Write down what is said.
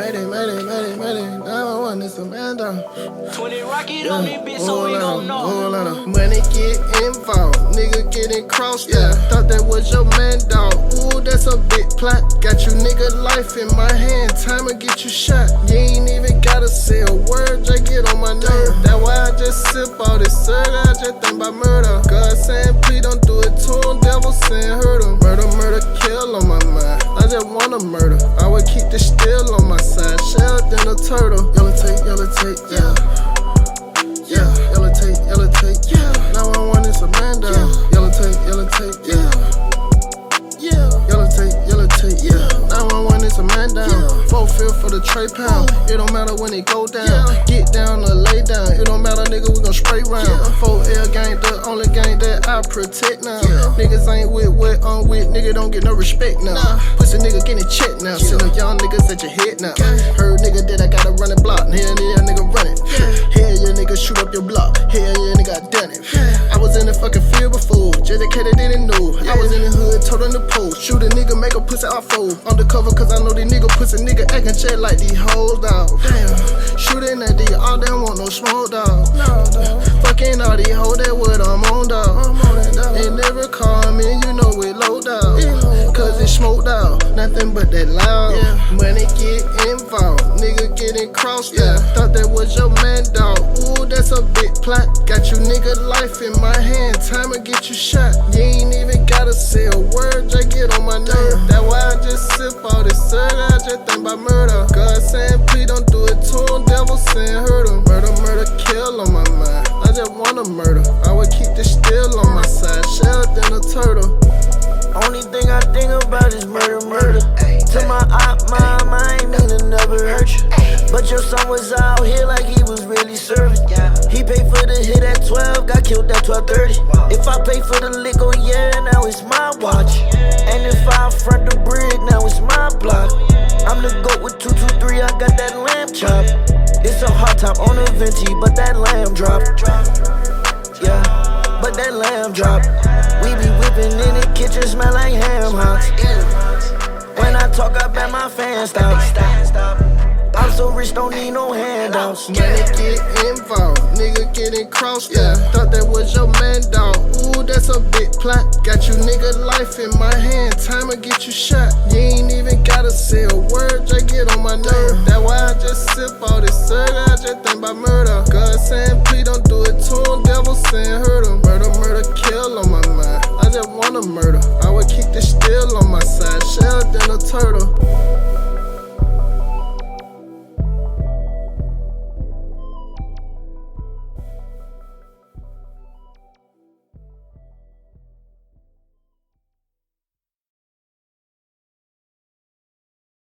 Mayday. 911, it's a man down. 20 rocket on me, bitch, so we gon' know. Money get involved, nigga getting crossed out. Thought that was your man, dog. Ooh, that's a big plot. Got you nigga life in my hand, time to get you shot. You ain't even gotta say a word, just get on my nerve. That's why I just sip all this syrup, I just think about murder. God saying please don't do it to him, devil saying hurt him. Murder, kill on my mind. I just wanna murder. I would keep the steel on my side, shell than a turtle. Yellow tape, yeah. Yellow tape, yeah. 911 is a man down. Yellow tape, yeah. Yellow tape, yeah. 911 is a man down. Full field for the tray pound. It don't matter when it go down. Get down or lay down. It don't matter, nigga, we gon' spray round. 4L gang, the only gang that I protect now. Niggas ain't with what I'm with, nigga don't get no respect now. Pussy nigga getting checked now. Send them young niggas at your head now. Heard nigga that I gotta run the block. Hell yeah, nigga run it. Hell yeah, nigga shoot up your block. Hell yeah, nigga I done it. I was in the fucking field before. Dedicated didn't know. I was in the hood, told on the post. Shoot a nigga, make a pussy off fold. Undercover cause I know these nigga pussy nigga acting shit like these hoes dog. Damn, shooting at these, all them want no smoke dog. Fucking all these hoes, that what I'm on dog. They never call me, you know it low dog. Cause it smoked out, nothing but that loud. Money get involved, nigga getting crossed out. Thought that was your man dog. Ooh, that's a big plot. Got you nigga life in my hand, time to get you shot. You ain't even gotta say a word, just get on my nerve. That's why I just sip all this syrup, I just think about murder. God saying please don't do it to him, devil saying hurt him. Murder, kill on my mind. I just wanna murder. I would keep the steel on my side, shell than a turtle. Only thing I think about is murder. To my op mom, I ain't mean to never hurt you. But your son was out here like he was really serving. He paid for the hit at 12, got killed at 12:30. If I pay for the lick, oh yeah, now it's my watch. And if I front the bridge, now it's my block. I'm the GOAT with 223, I got that lamb chop. It's a hot top on a venti, but that lamb drop. Yeah, but that lamb drop. We be whipping in the kitchen, smell like ham hocks. When I talk, I bet my fans stop. I'm so rich, don't need no handouts. Money get involved, nigga getting crossed out. Thought that was your man dog. Ooh, that's a big plot. Got you nigga life in my hand, time to get you shot. You ain't even gotta say a word, just get on my nerve. That's why I just sip all this syrup, I just think about murder. God saying please don't do it to him, devil saying hurt him. Murder, kill on my mind. I just wanna murder. I would keep the steel on my side, shell than a turtle.